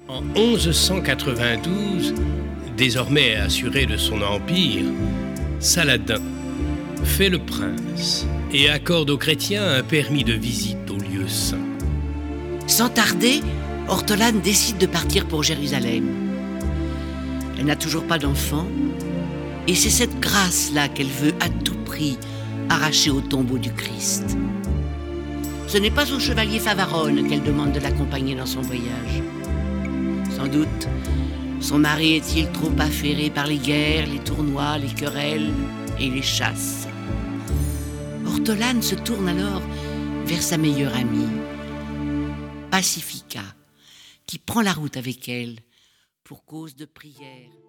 En 1192, désormais assuré de son empire, Saladin fait le prince et accorde aux chrétiens un permis de visite aux lieux saints. Sans tarder, Ortolane décide de partir pour Jérusalem. Elle n'a toujours pas d'enfant, et c'est cette grâce-là qu'elle veut à tout prix arracher au tombeau du Christ. Ce n'est pas au chevalier Favarone qu'elle demande de l'accompagner dans son voyage. Sans doute, son mari est-il trop affairé par les guerres, les tournois, les querelles et les chasses. Ortolane se tourne alors vers sa meilleure amie, Pacifica, qui prend la route avec elle pour cause de prière.